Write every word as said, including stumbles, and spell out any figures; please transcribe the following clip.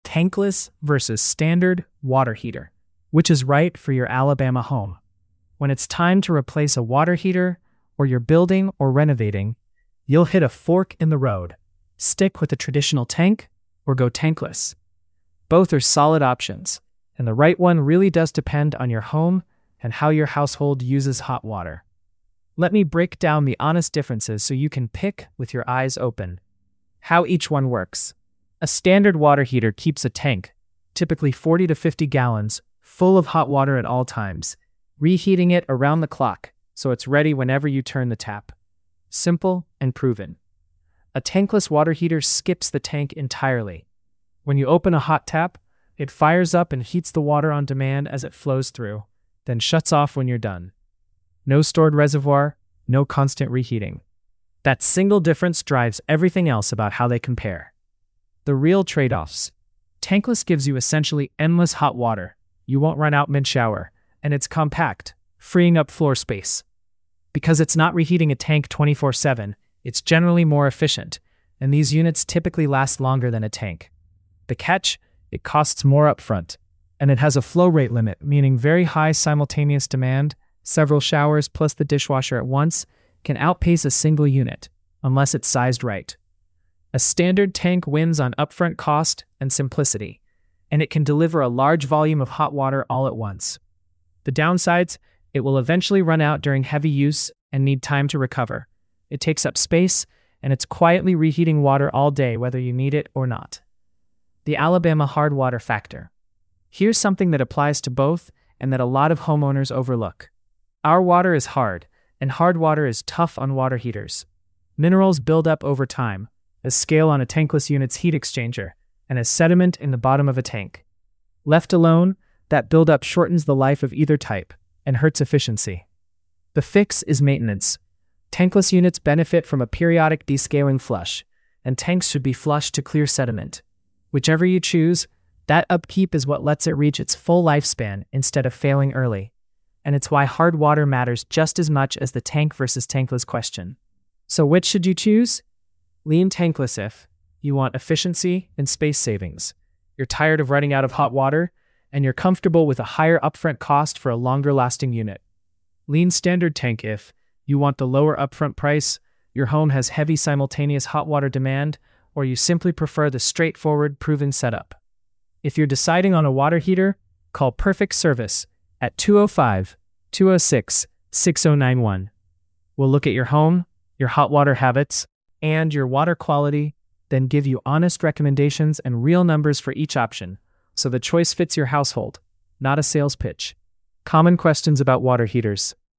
Tankless versus standard water heater. Which is right for your Alabama home? When it's time to replace a water heater, or you're building or renovating, you'll hit a fork in the road. Stick with the traditional tank or go tankless. Both are solid options, and the right one really does depend on your home and how your household uses hot water. Let me break down the honest differences so you can pick with your eyes open. How each one works. A standard water heater keeps a tank, typically forty to fifty gallons, full of hot water at all times, reheating it around the clock so it's ready whenever you turn the tap. Simple and proven. A tankless water heater skips the tank entirely. When you open a hot tap, it fires up and heats the water on demand as it flows through, then shuts off when you're done. No stored reservoir, no constant reheating. That single difference drives everything else about how they compare. The real trade-offs. Tankless gives you essentially endless hot water. You won't run out mid-shower, and it's compact, freeing up floor space. Because it's not reheating a tank twenty-four seven, it's generally more efficient, and these units typically last longer than a tank. The catch? It costs more upfront, and it has a flow rate limit, meaning very high simultaneous demand, several showers plus the dishwasher at once, can outpace a single unit, unless it's sized right. A standard tank wins on upfront cost and simplicity, and it can deliver a large volume of hot water all at once. The downsides? It will eventually run out during heavy use and need time to recover. It takes up space, and it's quietly reheating water all day whether you need it or not. The Alabama hard water factor. Here's something that applies to both and that a lot of homeowners overlook. Our water is hard, and hard water is tough on water heaters. Minerals build up over time, as scale on a tankless unit's heat exchanger, and as sediment in the bottom of a tank. Left alone, that buildup shortens the life of either type and hurts efficiency. The fix is maintenance. Tankless units benefit from a periodic descaling flush, and tanks should be flushed to clear sediment. Whichever you choose, that upkeep is what lets it reach its full lifespan instead of failing early. And it's why hard water matters just as much as the tank versus tankless question. So which should you choose? Lean tankless if you want efficiency and space savings. You're tired of running out of hot water, and you're comfortable with a higher upfront cost for a longer-lasting unit. Lean standard tank if you want the lower upfront price, your home has heavy simultaneous hot water demand, or you simply prefer the straightforward, proven setup. If you're deciding on a water heater, call Perfect Service at two oh five, two oh six, six oh nine one. We'll look at your home, your hot water habits, and your water quality, then give you honest recommendations and real numbers for each option, so the choice fits your household, not a sales pitch. Common questions about water heaters.